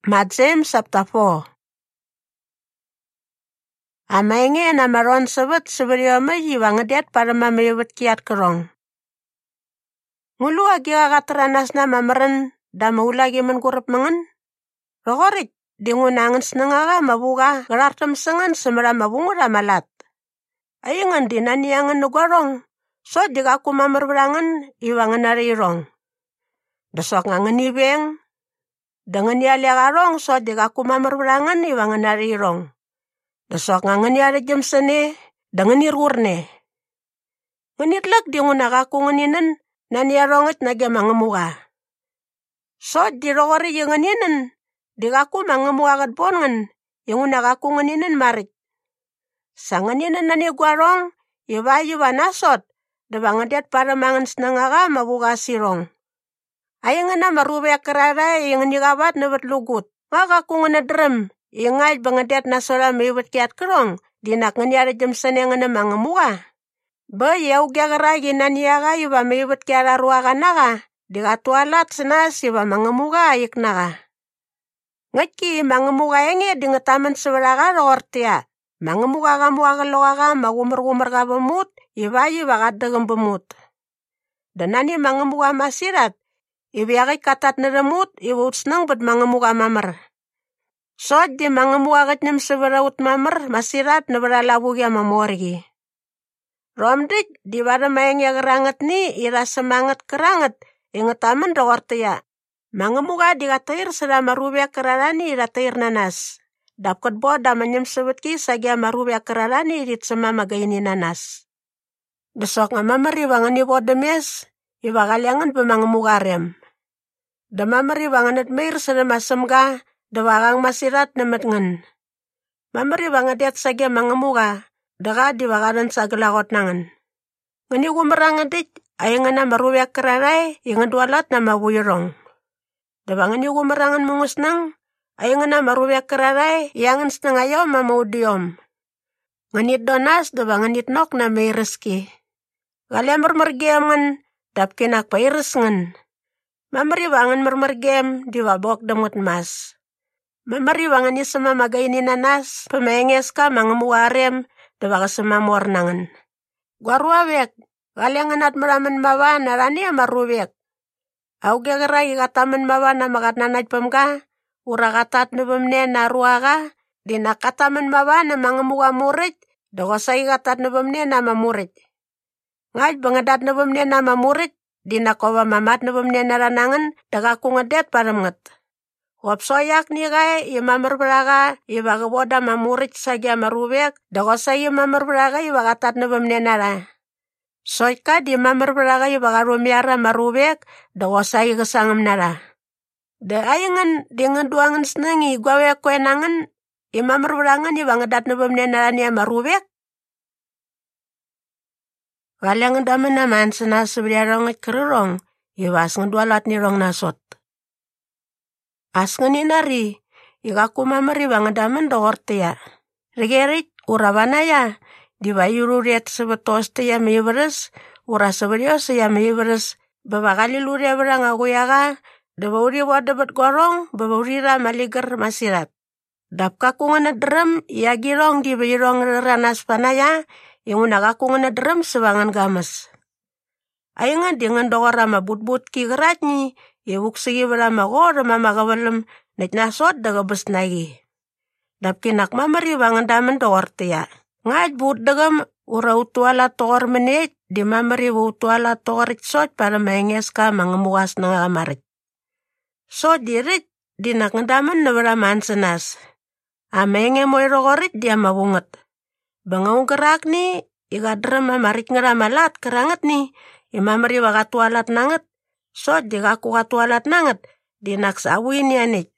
James chapter 4. Amainge na maron sabet seberioma jiwa ngedet para mamewet kiat kerong. Ngulu agi agateranas na mameren da maulagi mengurup mengen. Rogorit dingunangan senengaga mabuga gerartem sengen semera mabungura malat. Ayingan dinaniangan nugorong. So digaku mamerberangan iwangan narirong. Desok ngangen ibeng. Dengan yaliagarong so digaku mamerberangan iwangan narirong. Desok ngangen yari jem sene dengan irurne. Ngenitlak di ngunagaku ngeninen naniarongit nagya mangemuga. So di rogori yung ngeninen digaku mangemuga kadbongen yung ngunagaku ngeninen marit. Sa ngeninen naniguarong iwa nasot debangadet para mangen senengaga mabuga sirong. Ayang na marubek kerara yung nigabat nabat lugut. Ngagaku ngenedrem. Ingay bangadet na sola mewet kiat kerong, dinak nganyari jem seneng na mangemuga. Ba yaw gagaragi naniaga iba mewet kiara ruaga naga, digatualat senas iba mangemuga ayik naga. Ngaki mangemuga enge dingetaman seberaga rortia, mangemuga gamuaga loaga magumur-gumur ga bemut, iba kadegem bemut. Dan nani mangemuga masirat, ibiagay katat neremut, iba seneng bet mangemuga mamer. So di mangemuagat nem seberaut mamer masirat na beralabugya mamorgi. Romdik di bada mayangya geranget ni ira semangat keranget ingetaman doortya. Mangemuga digatair seda marubya kerarani iratair nanas. Dapkat boda manyem sebetki sagya marubya kerarani irit sema magaini nanas. Desok ngamamer iwangan iboda mes iwa kalyangan pemangemuga rem. Damamer iwangan etmeir seda masemga dawagang masirat na matngan. Mamari bangadet sagya mangemuga, daga diwagaran sa galagot nangan. Ngani gumarangadik, ay nga na marubyak kararay, yung dualat na mawirong. Dabangani gumarangan mungus nang, ay nga na marubyak kararay, yangan senangayaw mamaudiyom. Nganit donas, dabanganit nok na may reski. Galya marmargem ngan, dapkinak pairis ngan. Mamari bangan marmargem, diwabok damot mas. Mamariwangan ni sama magaini nanas, pemayenges ka mangemuarem, dawaga sama muarnangan. Guarwawek, galyangan at maraman mawa narani amarubek. Auge gerai kataman mawa na magatnanaj pemga, uragatat nubemne na ruaga, dinakataman mawa na mangemua murit, dagosay gatat nubemne na mamurit. Ngaj bangadat nubemne na mamurit, dinakowa mamat nubemne na ranangan, dagaku ngedet paremet. Wapsoyak ni gay imamerberaga ibagaboda mamurit sagya marubek dagosa imamerberaga ibagatat nabamnenara. Soika di mamerberaga ibagarumiara marubek dagosa igasangam nara. Da ayangan dengan duangan senengi gwawe kwenangan imamerberangan ibangadat nabamnenara ni marubek. Galyangan daman naman senasabirarong at kerurong ibas ngedualat ni rong nasot. Asngani nari, igaku mamari bangadaman doortia. Rigerit urabanaya, dibayururiat sebetoste ya meyeberes, ura seberios ya meyeberes, babakali luria berang aguyaga, dabauri wadabat gorong, babaurira maliger masirat. Dapka kungana derem, ya girong dibayurong ranas panaya, yung unagaku ngana derem sebangan games. Ayangan dengan doora mabut-but ki geratni, iwuk sige wala magor mamagawalam natnasot daga besnagi. Dapkinak mamari bangan daman doortiya. Ngaj but dagam ura utuala toor menit di mamari utuala toorit sot para mayenges ka mangemuas na amarit. So dirit dinak ngedaman na wala mansanas. Amenge mo irogorit dia mawungat. Bangaw gerak ni igadram amarit ngeramalat kerangat ni imamari wakatualat nangat. So, di aku katualat nangat, di naksawin yanit.